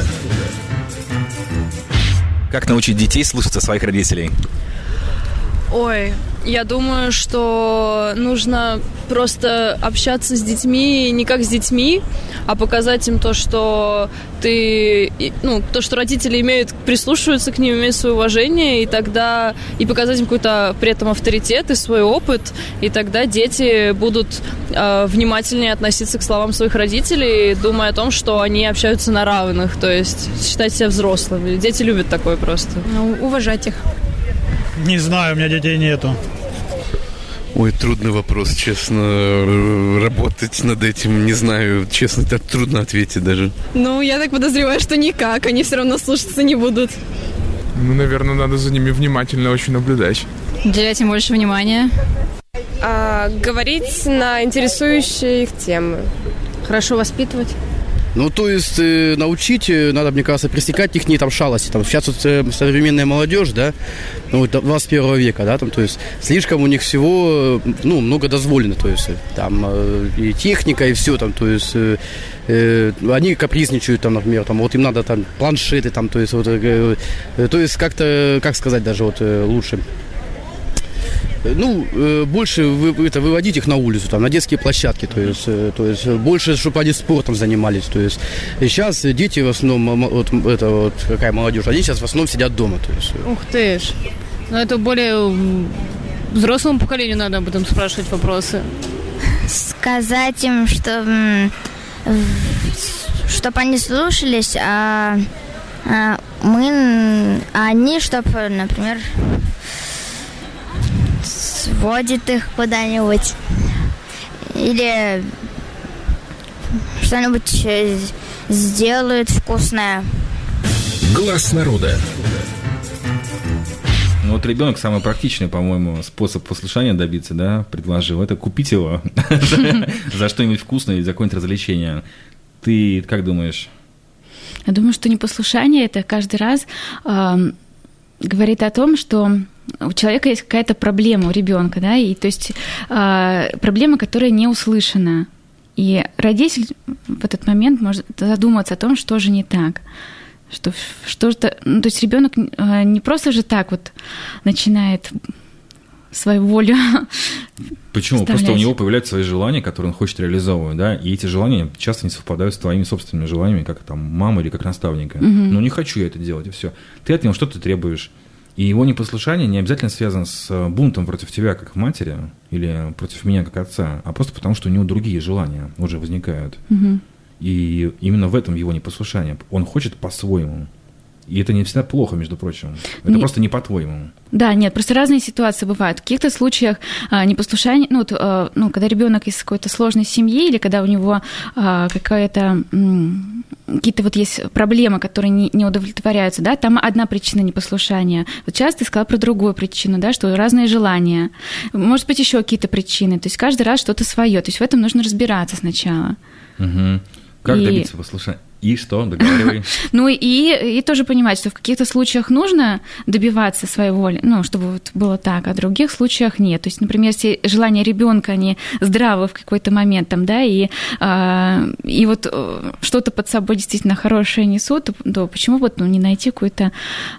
Как научить детей слушаться своих родителей? Ой, я думаю, что нужно просто общаться с детьми не как с детьми, а показать им то, что то, что родители прислушиваются к ним, имеют свое уважение, и тогда и показать им какой-то при этом авторитет и свой опыт, и тогда дети будут внимательнее относиться к словам своих родителей, думая о том, что они общаются на равных, то есть считать себя взрослыми. Дети любят такое просто. Уважать их. Не знаю, у меня детей нету. Ой, трудный вопрос, честно. Работать над этим, не знаю, честно, это трудно ответить даже. Я так подозреваю, что никак. Они все равно слушаться не будут. Наверное, надо за ними внимательно очень наблюдать. Уделять им больше внимания. Говорить на интересующие их темы. Хорошо воспитывать. То есть научить, надо, мне кажется, пресекать их там шалости. Сейчас современная молодежь, да, 21 века, да, то есть слишком у них всего, много дозволено, то есть там и техника, и все, то есть они капризничают, например, им надо планшеты, то есть как-то, как сказать даже лучше. Больше выводить их на улицу, на детские площадки, то есть больше, чтобы они спортом занимались, то есть сейчас дети в основном, какая молодежь, они сейчас в основном сидят дома, то есть. Ух ты ж, это более взрослому поколению надо об этом спрашивать вопросы. Сказать им, чтобы они слушались, они, чтобы, например, сводит их куда-нибудь или что-нибудь сделают вкусное. Глаз народа. Ребенок самый практичный, по-моему, способ послушания добиться, да, предложил. Это купить его за что-нибудь вкусное или за какое-нибудь развлечение. Ты как думаешь? Я думаю, что непослушание это каждый раз говорит о том, что у человека есть какая-то проблема, у ребенка, да, и то есть проблема, которая не услышана. И родитель в этот момент может задуматься о том, что же не так. То есть ребенок не просто же так начинает свою волю. Почему? Просто у него появляются свои желания, которые он хочет реализовывать, да, и эти желания часто не совпадают с твоими собственными желаниями, как там мамы или как наставника. Ну, не хочу я это делать, и все. Ты от него что-то требуешь. И его непослушание не обязательно связано с бунтом против тебя как матери или против меня как отца, а просто потому, что у него другие желания уже возникают. И именно в этом его непослушание. Он хочет по-своему. И это не всегда плохо, между прочим. Это просто не по-твоему. Да, нет, просто разные ситуации бывают. В каких-то случаях непослушание, когда ребенок из какой-то сложной семьи или когда у него какие-то вот есть проблемы, которые не удовлетворяются, да, там одна причина непослушания. Вот сейчас ты сказала про другую причину, да, что разные желания. Может быть, еще какие-то причины. То есть каждый раз что-то свое. То есть в этом нужно разбираться сначала. Как добиться послушания? И что? Договаривай. Ну и тоже понимать, что в каких-то случаях нужно добиваться своей воли, чтобы вот было так, а в других случаях нет. То есть, например, если желания ребенка они здравы в какой-то момент, там, да, и вот что-то под собой действительно хорошее несут, то почему вот не найти какой-то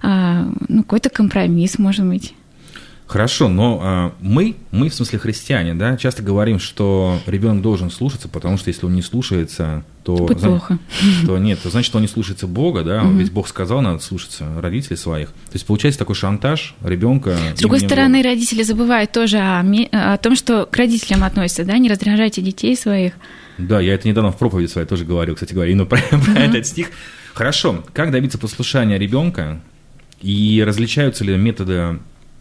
компромисс, может быть? Хорошо, но мы, в смысле христиане, да, часто говорим, что ребенок должен слушаться, потому что если он не слушается, то плохо. То нет, то значит, он не слушается Бога, да, ведь Бог сказал, надо слушаться родителей своих. То есть получается такой шантаж ребенка. С другой стороны, родители забывают тоже о том, что к родителям относятся, да, не раздражайте детей своих. Да, я это недавно в проповеди своей тоже говорил, кстати говоря, именно про этот стих. Хорошо, как добиться послушания ребенка и различаются ли методы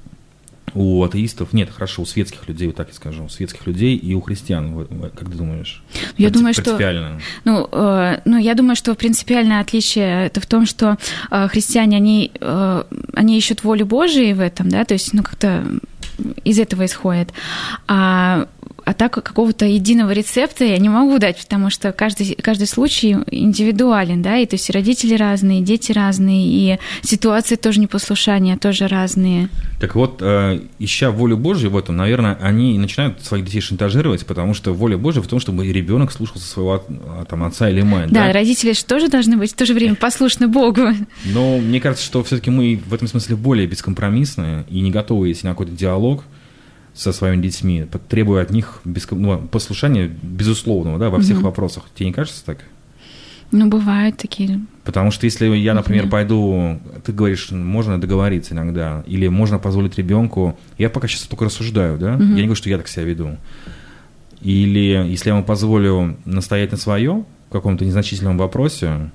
у атеистов, нет, хорошо, у светских людей, вот так я скажу, у светских людей и у христиан, как ты думаешь? Я думаю, принципиально. Я думаю, что принципиальное отличие это в том, что христиане, они ищут волю Божию в этом, да, то есть, как-то из этого исходит. А так какого-то единого рецепта я не могу дать, потому что каждый случай индивидуален, да, и то есть родители разные, дети разные, и ситуации тоже непослушания тоже разные. Так вот, ища волю Божью в этом, наверное, они начинают своих детей шантажировать, потому что воля Божья в том, чтобы ребенок слушался своего отца или мать. Да, родители же тоже должны быть в то же время послушны Богу. Но мне кажется, что все-таки мы в этом смысле более бескомпромиссны и не готовы идти на какой-то диалог со своими детьми, требуя от них послушания безусловного, да, во всех вопросах. Тебе не кажется так? Бывают такие. Потому что если я, например, пойду, ты говоришь, можно договориться иногда, или можно позволить ребенку, я пока сейчас только рассуждаю, да, я не говорю, что я так себя веду. Или если я ему позволю настоять на своем в каком-то незначительном вопросе,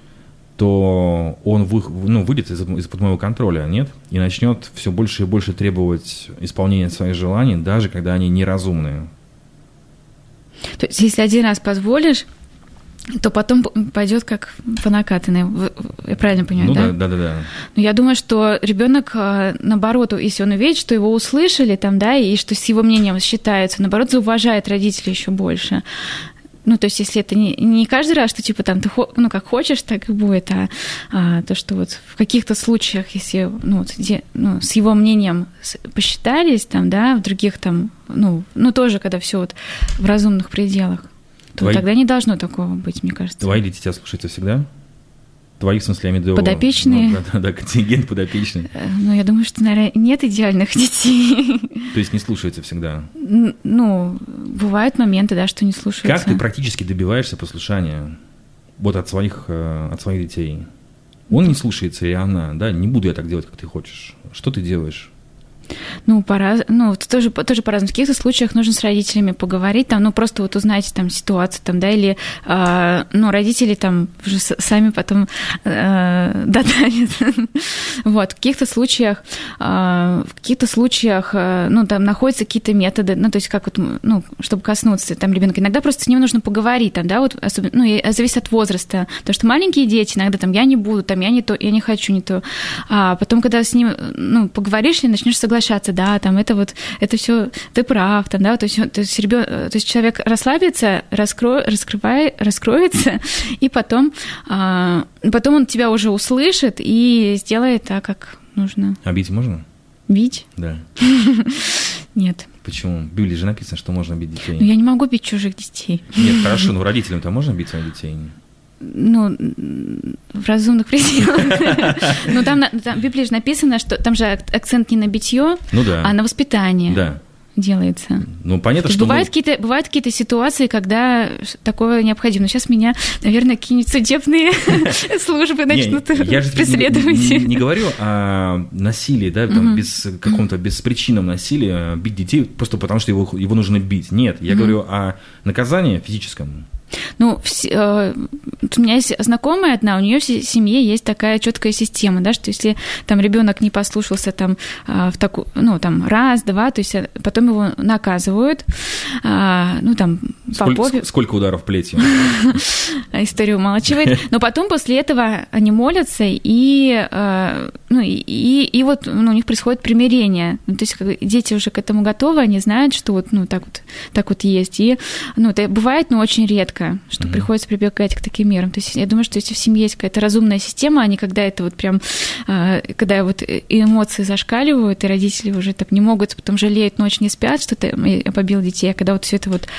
то он выйдет из-под моего контроля, нет? И начнет все больше и больше требовать исполнения своих желаний, даже когда они неразумные. То есть, если один раз позволишь, то потом пойдет как по накатанной. Я правильно понимаю, да? Да. Но я думаю, что ребенок, наоборот, если он увидит, что его услышали, там, да, и что с его мнением считаются, наоборот, зауважает родителей еще больше. То есть, если это не каждый раз, что типа там ты как хочешь, так и будет, а то, что вот в каких-то случаях, если с его мнением посчитались, там, да, в других там, тоже, когда все вот в разумных пределах, то тогда не должно такого быть, мне кажется. Твои дети тебя слушаются всегда? Твои, в смысле, я имею в виду... Подопечные? Да, контингент подопечный. Я думаю, что, наверное, нет идеальных детей. То есть не слушаются всегда? Бывают моменты, да, что не слушаются. Как ты практически добиваешься послушания вот от своих детей? Он не слушается, и она, да, не буду я так делать, как ты хочешь. Что ты делаешь? Тоже по-разному. В каких-то случаях нужно с родителями поговорить, там, просто вот узнать там ситуацию, там, да, или, родители там уже сами потом додавят. Вот, в каких-то случаях, там находятся какие-то методы, то есть как вот, чтобы коснуться там ребенка. Иногда просто с ним нужно поговорить, там, да, вот особенно, зависит от возраста, потому что маленькие дети иногда там я не буду, там я не то, я не хочу не то, а потом, когда с ним, поговоришь, и начнешь соглашаться, да, там это все, ты прав, там, да, то есть человек расслабится, раскроется, и потом он тебя уже услышит и сделает так, как нужно. А бить можно? Бить? Да. Нет. Почему? В Библии же написано, что можно бить детей. Я не могу бить чужих детей. Нет, хорошо, но родителям-то можно бить своих детей? ну, в разумных пределах. Ну, там в Библии же написано, что там же акцент не на битье, а на воспитание. Да. Делается. Ну, понятно, что... Бывают какие-то ситуации, когда такое необходимо. Но сейчас меня, наверное, какие-нибудь судебные службы начнут преследовать. Я же не говорю о насилии, да, там, без каком-то беспричинном насилии, бить детей просто потому, что его нужно бить. Нет, я говорю о наказании физическом. Ну, у меня есть знакомая одна, у нее в семье есть такая четкая система, да, что если там ребенок не послушался там в такую, ну, там раз-два, то есть потом его наказывают, ну, там по попе. Сколько ударов плетью? Историю умалчивает. Но потом после этого они молятся, и вот у них происходит примирение. Ну, то есть дети уже к этому готовы, они знают, что вот, ну, так вот есть. И, ну, это бывает, но очень редко, что приходится прибегать к таким мерам. То есть я думаю, что если в семье есть какая-то разумная система, а не когда это вот прям, когда вот эмоции зашкаливают, и родители уже так не могут, потом жалеют, ночь не спят, что-то я побил детей, а когда вот все это вот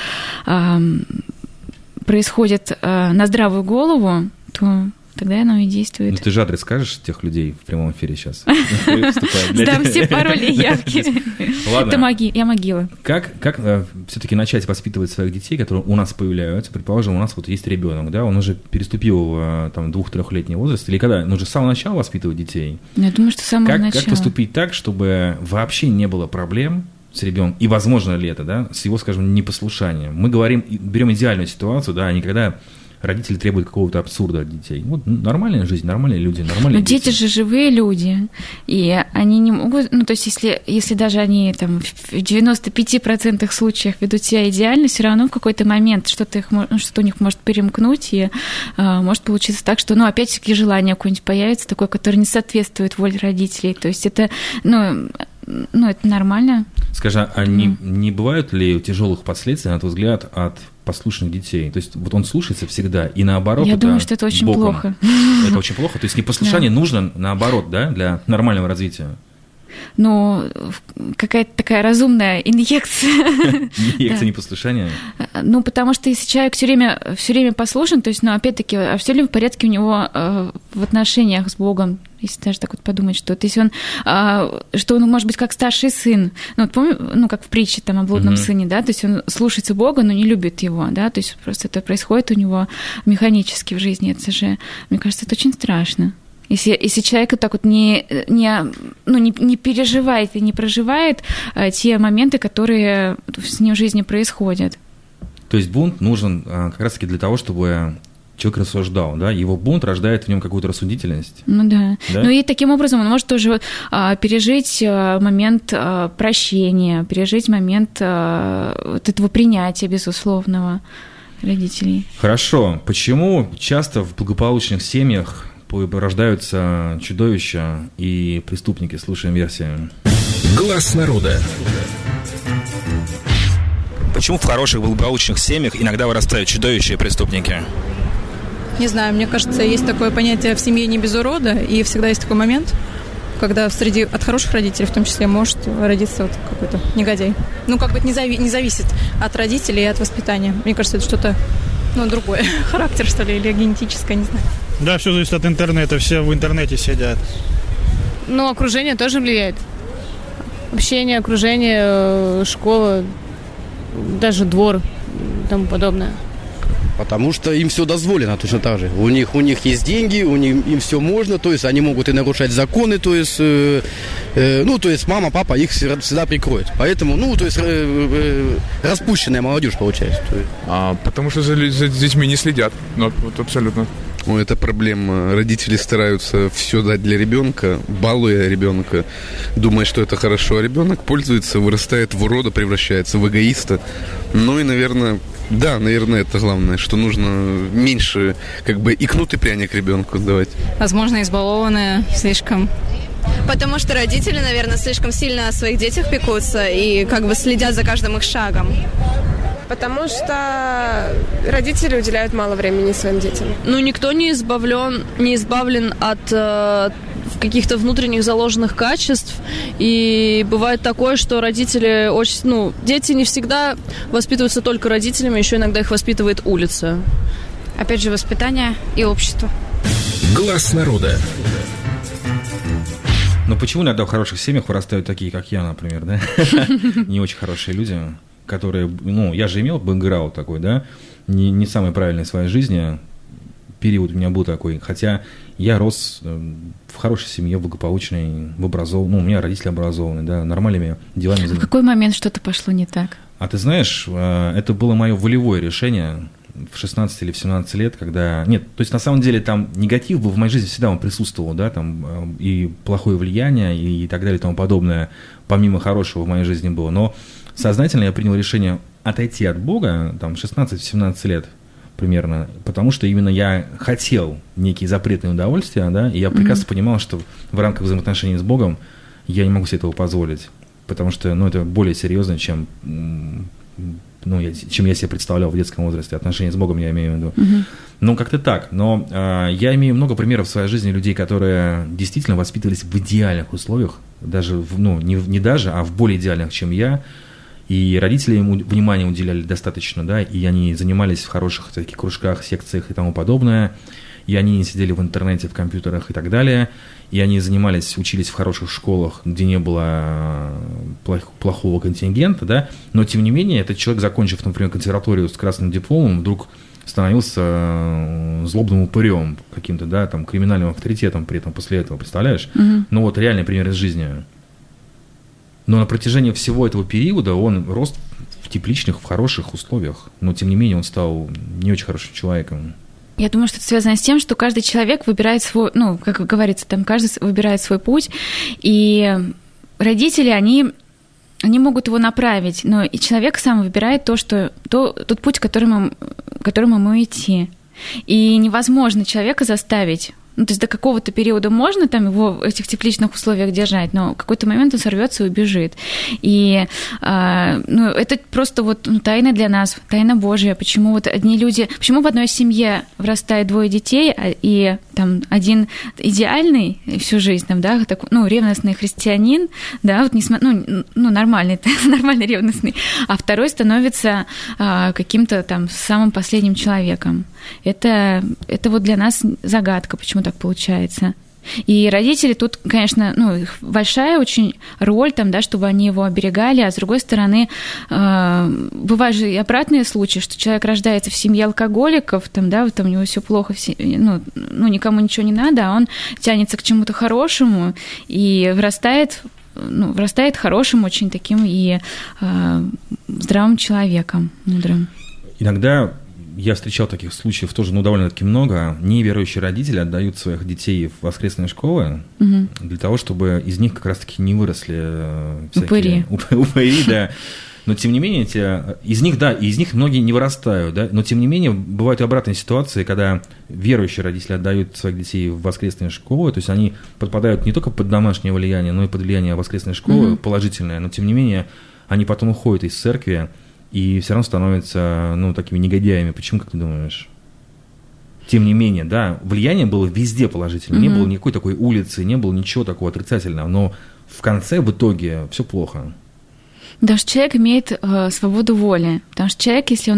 происходит на здравую голову, то тогда оно и действует. Ну, ты же адрес скажешь тех людей в прямом эфире сейчас? Сдам все пароли и явки. Ладно. Я могила. Как все-таки начать воспитывать своих детей, которые у нас появляются? Предположим, у нас вот есть ребенок, да, он уже переступил там 2-3-летний возраст, или когда? Нужно с самого начала воспитывать детей? Я думаю, что с самого начала. Как поступить так, чтобы вообще не было проблем с ребенком, и возможно ли это, да, с его, скажем, непослушанием? Мы берем идеальную ситуацию, да, а не когда родители требуют какого-то абсурда от детей. Вот нормальная жизнь, нормальные люди, нормальные дети. Но дети же живые люди, и они не могут, ну, то есть если даже они там в 95% случаев ведут себя идеально, все равно в какой-то момент что-то у них может перемкнуть, и может получиться так, что, ну, опять-таки желание какое-нибудь появится, такое, которое не соответствует воле родителей. То есть это, ну, это нормально. Скажи, а не бывают ли тяжелых последствий, на твой взгляд, от послушных детей? То есть вот он слушается всегда, и наоборот... Я думаю, что это очень плохо. Это очень плохо? То есть непослушание нужно, наоборот, да, для нормального развития? Ну, какая-то такая разумная инъекция. Инъекция непослушания? Ну, потому что если человек все время послушен, то есть, ну, опять-таки, а все ли в порядке у него в отношениях с Богом, если даже так вот подумать, что то есть что он может быть как старший сын, ну, вот помню, ну, как в притче там о блудном сыне, да, то есть он слушается Бога, но не любит его, да, то есть просто это происходит у него механически в жизни, это же, мне кажется, это очень страшно. Если человек так вот не переживает и не проживает те моменты, которые с ним в жизни происходят. То есть бунт нужен как раз-таки для того, чтобы человек рассуждал, да? Его бунт рождает в нем какую-то рассудительность. Ну да. Ну и таким образом он может тоже пережить момент прощения, пережить момент вот этого принятия безусловного родителей. Хорошо. Почему часто в благополучных семьях рождаются чудовища и преступники? Слушаем версию. Глаз народа. Почему в хороших благополучных семьях иногда вырастают чудовища и преступники? Не знаю, мне кажется, есть такое понятие в семье не без урода, и всегда есть такой момент, когда от хороших родителей, в том числе, может родиться вот какой-то негодяй. Ну, как бы не зависит от родителей и от воспитания. Мне кажется, это что-то, ну, другое. Характер, что ли, или генетическое, не знаю. Да, все зависит от интернета, все в интернете сидят. Ну, окружение тоже влияет. Общение, окружение, школа, даже двор и тому подобное. Потому что им все дозволено точно так же. У них есть деньги, им все можно, то есть они могут и нарушать законы, то есть, то есть мама, папа их всегда прикроют. Поэтому, то есть распущенная молодежь получается. Потому что за детьми не следят. Вот абсолютно. Это проблема. Родители стараются все дать для ребенка, балуя ребенка, думая, что это хорошо, а ребенок пользуется, вырастает в урода, превращается в эгоиста. Ну и, наверное, это главное, что нужно меньше, как бы, и кнут, и пряник ребенку давать. Возможно, избалованные слишком. Потому что родители, наверное, слишком сильно о своих детях пекутся и как бы следят за каждым их шагом. Потому что родители уделяют мало времени своим детям. Ну, никто не избавлен от каких-то внутренних заложенных качеств. И бывает такое, что родители дети не всегда воспитываются только родителями, еще иногда их воспитывает улица. опять же, воспитание и общество. Глаз народа. Но почему иногда в хороших семьях вырастают такие, как я, например, да? Не очень хорошие люди, которые... Ну, я же имел бэкграунд такой, да? Не самый правильный в своей жизни. Период у меня был такой. Хотя я рос в хорошей семье, благополучной, в образованной. Ну, у меня родители образованные, да, нормальными делами. В какой момент что-то пошло не так? А ты знаешь, это было мое волевое решение в 16 или в 17 лет, когда... Нет, то есть на самом деле там негатив был в моей жизни, всегда он присутствовал, да, там и плохое влияние, и так далее, и тому подобное, помимо хорошего в моей жизни было. Но сознательно я принял решение отойти от Бога, там, 16-17 лет примерно, потому что именно я хотел некие запретные удовольствия, да, и я прекрасно понимал, что в рамках взаимоотношений с Богом я не могу себе этого позволить, потому что, ну, это более серьезно, чем... чем я себе представлял в детском возрасте. Отношения с Богом я имею в виду. Ну, как-то так. Но я имею много примеров в своей жизни людей, которые действительно воспитывались в идеальных условиях, даже, не даже, а в более идеальных, чем я. И родители ему внимания уделяли достаточно, да, и они занимались в хороших таких кружках, секциях и тому подобное. И они не сидели в интернете, в компьютерах и так далее. И они учились в хороших школах, где не было плохого контингента, да. Но, тем не менее, этот человек, закончив, например, консерваторию с красным дипломом, вдруг становился злобным упырем каким-то, да, там, криминальным авторитетом при этом после этого, представляешь? Ну, вот реальный пример из жизни. Но на протяжении всего этого периода он рос в тепличных, в хороших условиях. Но, тем не менее, он стал не очень хорошим человеком. Я думаю, что это связано с тем, что каждый человек выбирает свой, ну, как говорится, там каждый выбирает свой путь, и родители, они могут его направить, но и человек сам выбирает тот путь, которым ему идти. И невозможно человека заставить. Ну, то есть до какого-то периода можно там его в этих тепличных условиях держать, но в какой-то момент он сорвется и убежит. И это просто тайна для нас, тайна Божья. Почему почему в одной семье вырастает двое детей, и там один идеальный всю жизнь, там, да, ревностный христианин, да, нормальный ревностный, а второй становится каким-то там самым последним человеком. Это для нас загадка, почему так получается. И родители тут, конечно, их большая очень роль, там, да, чтобы они его оберегали, а с другой стороны, бывают же и обратные случаи, что человек рождается в семье алкоголиков, там, да, там у него все плохо, никому ничего не надо, а он тянется к чему-то хорошему и вырастает хорошим очень таким и здравым человеком, мудрым. Иногда я встречал таких случаев тоже, довольно-таки много. Неверующие родители отдают своих детей в воскресные школы для того, чтобы из них как раз-таки не выросли всякие упыри, да. Но, тем не менее, из них многие не вырастают, да. Но, тем не менее, бывают и обратные ситуации, когда верующие родители отдают своих детей в воскресные школы, то есть они подпадают не только под домашнее влияние, но и под влияние воскресной школы положительное, но, тем не менее, они потом уходят из церкви, и все равно становятся, такими негодяями. Почему, как ты думаешь? Тем не менее, да, влияние было везде положительное. Не было никакой такой улицы, не было ничего такого отрицательного. Но в конце, в итоге, все плохо. Потому что человек имеет свободу воли. Потому что человек, если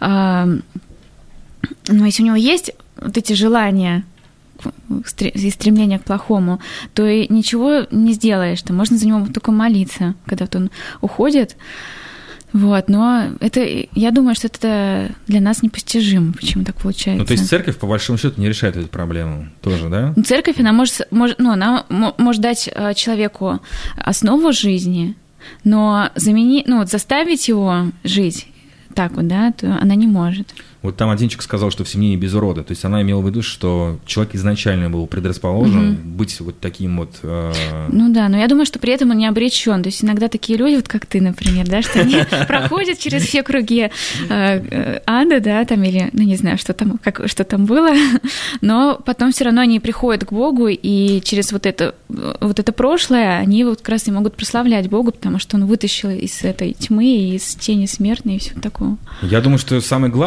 если у него есть вот эти желания и стремление к плохому, то и ничего не сделаешь. Там можно за него только молиться, когда он уходит. Но я думаю, что это для нас непостижимо, почему так получается. То есть церковь, по большому счету, не решает эту проблему тоже, да? Церковь, она может дать человеку основу жизни, но заставить его жить так то она не может. Вот там один человек сказал, что в семье не без урода. То есть она имела в виду, что человек изначально был предрасположен быть вот таким вот... но я думаю, что при этом он не обречен. То есть иногда такие люди, как ты, например, да, что они проходят через все круги ада, да, там, или, не знаю, что там было, но потом все равно они приходят к Богу, и через вот это прошлое они как раз и могут прославлять Бога, потому что он вытащил из этой тьмы, из тени смертной и всего такого. Я думаю, что самый главный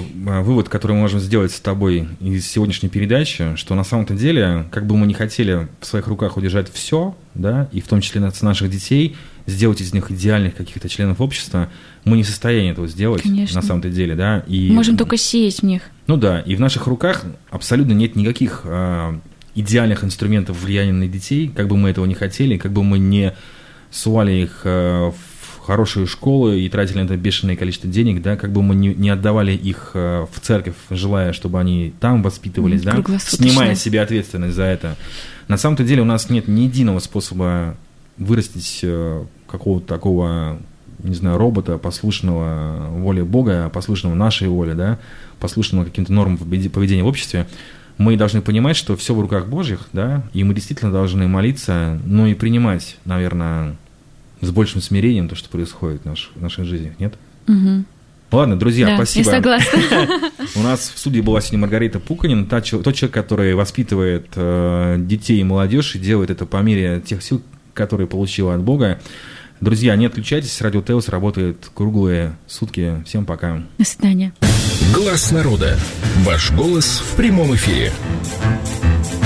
вывод, который мы можем сделать с тобой из сегодняшней передачи, что на самом-то деле, как бы мы ни хотели в своих руках удержать все, да, и в том числе наших детей, сделать из них идеальных каких-то членов общества, мы не в состоянии этого сделать. Конечно. На самом-то деле, да. И, можем только сеять в них. Ну да, и в наших руках абсолютно нет никаких идеальных инструментов влияния на детей, как бы мы этого не хотели, как бы мы не сували их в хорошие школы и тратили на это бешеное количество денег, да, как бы мы не отдавали их в церковь, желая, чтобы они там воспитывались, да, снимая с себя ответственность за это. На самом-то деле у нас нет ни единого способа вырастить какого-то такого, не знаю, робота, послушного воле Бога, послушного нашей воле, да, послушного каким-то нормам поведения в обществе. Мы должны понимать, что все в руках Божьих, да, и мы действительно должны молиться, но и принимать, наверное, с большим смирением то, что происходит в нашей жизни, нет? Угу. Ладно, друзья, да, спасибо. Я согласна. У нас в студии была сегодня Маргарита Пуканин, тот человек, который воспитывает детей и молодежь и делает это по мере тех сил, которые получила от Бога. Друзья, не отключайтесь, Радио Теос работает круглые сутки. Всем пока. До свидания. Глаз народа. Ваш голос в прямом эфире.